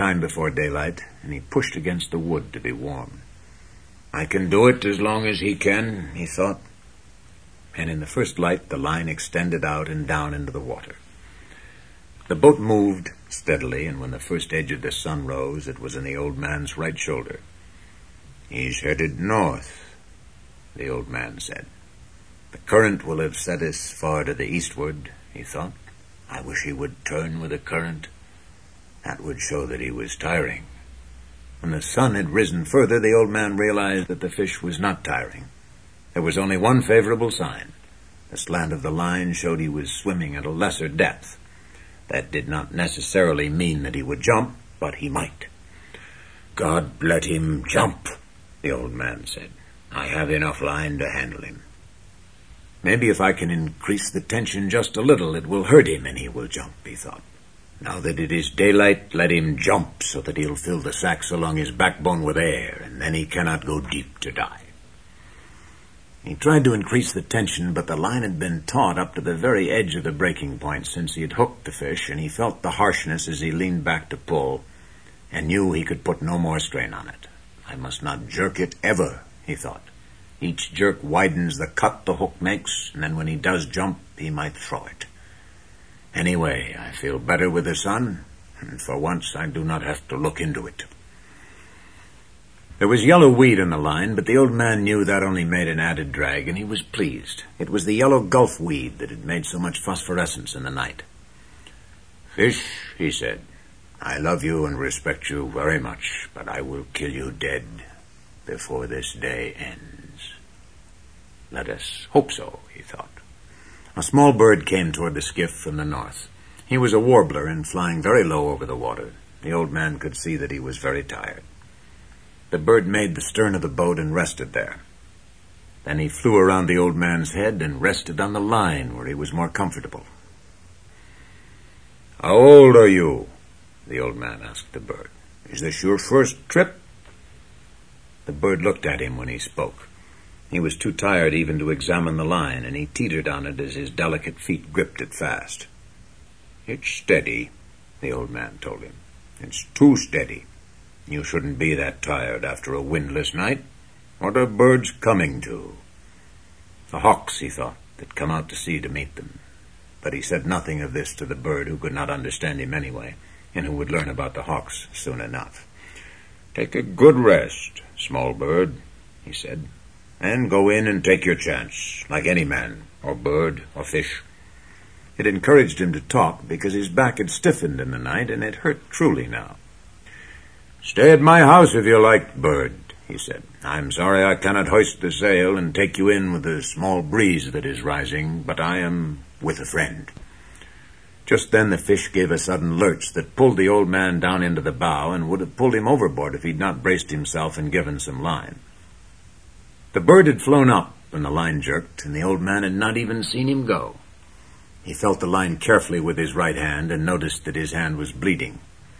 time before daylight, and he pushed against the wood to be warm. I can do it as long as he can, he thought. And in the first light, the line extended out and down into the water. The boat moved steadily, and when the first edge of the sun rose, it was in the old man's right shoulder. He's headed north, the old man said. The current will have set us far to the eastward, he thought. I wish he would turn with the current. That would show that he was tiring. When the sun had risen further, the old man realized that the fish was not tiring. There was only one favorable sign. The slant of the line showed he was swimming at a lesser depth. That did not necessarily mean that he would jump, but he might. God let him jump, the old man said. I have enough line to handle him. Maybe if I can increase the tension just a little, it will hurt him and he will jump, he thought. Now that it is daylight, let him jump so that he'll fill the sacks along his backbone with air, and then he cannot go deep to die. He tried to increase the tension, but the line had been taut up to the very edge of the breaking point since he had hooked the fish, and he felt the harshness as he leaned back to pull, and knew he could put no more strain on it. I must not jerk it ever, he thought. Each jerk widens the cut the hook makes, and then when he does jump, he might throw it. Anyway, I feel better with the sun, and for once I do not have to look into it. There was yellow weed on the line, but the old man knew that only made an added drag, and he was pleased. It was the yellow gulf weed that had made so much phosphorescence in the night. Fish, he said, I love you and respect you very much, but I will kill you dead before this day ends. Let us hope so, he thought. A small bird came toward the skiff from the north. He was a warbler and flying very low over the water. The old man could see that he was very tired. The bird made the stern of the boat and rested there. Then he flew around the old man's head and rested on the line where he was more comfortable. How old are you? The old man asked the bird. Is this your first trip? The bird looked at him when he spoke. He was too tired even to examine the line, and he teetered on it as his delicate feet gripped it fast. It's steady, the old man told him. It's too steady. You shouldn't be that tired after a windless night. What are birds coming to? The hawks, he thought, that come out to sea to meet them. But he said nothing of this to the bird, who could not understand him anyway, and who would learn about the hawks soon enough. Take a good rest, small bird, he said, and go in and take your chance, like any man, or bird, or fish. It encouraged him to talk, because his back had stiffened in the night, and it hurt truly now. Stay at my house if you like, bird, he said. I'm sorry I cannot hoist the sail and take you in with the small breeze that is rising, but I am with a friend. Just then the fish gave a sudden lurch that pulled the old man down into the bow and would have pulled him overboard if he'd not braced himself and given some line. The bird had flown up when the line jerked, and the old man had not even seen him go. He felt the line carefully with his right hand and noticed that his hand was bleeding.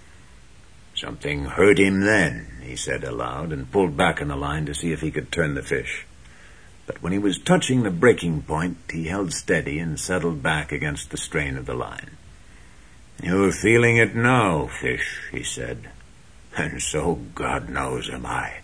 Something hurt him then, he said aloud, and pulled back on the line to see if he could turn the fish. But when he was touching the breaking point, he held steady and settled back against the strain of the line. You're feeling it now, fish, he said, and so, God knows, am I.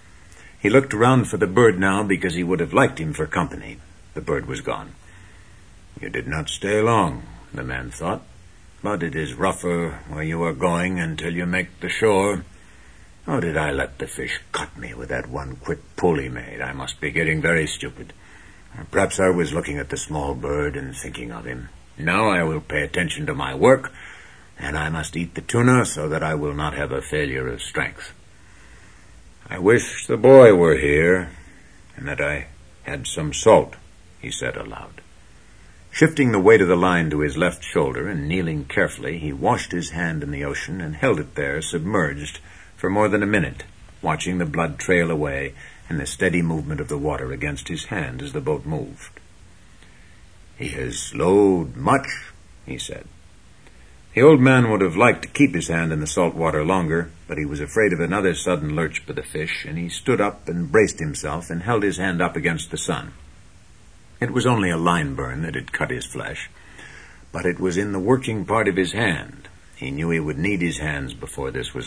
He looked around for the bird now because he would have liked him for company. The bird was gone. You did not stay long, the man thought, but it is rougher where you are going until you make the shore. How did I let the fish cut me with that one quick pull he made? I must be getting very stupid. Perhaps I was looking at the small bird and thinking of him. Now I will pay attention to my work, and I must eat the tuna so that I will not have a failure of strength. I wish the boy were here, and that I had some salt, he said aloud. Shifting the weight of the line to his left shoulder and kneeling carefully, he washed his hand in the ocean and held it there, submerged, for more than a minute, watching the blood trail away and the steady movement of the water against his hand as the boat moved. He has slowed much, he said. The old man would have liked to keep his hand in the salt water longer, but he was afraid of another sudden lurch by the fish, and he stood up and braced himself and held his hand up against the sun. It was only a line burn that had cut his flesh, but it was in the working part of his hand. He knew he would need his hands before this was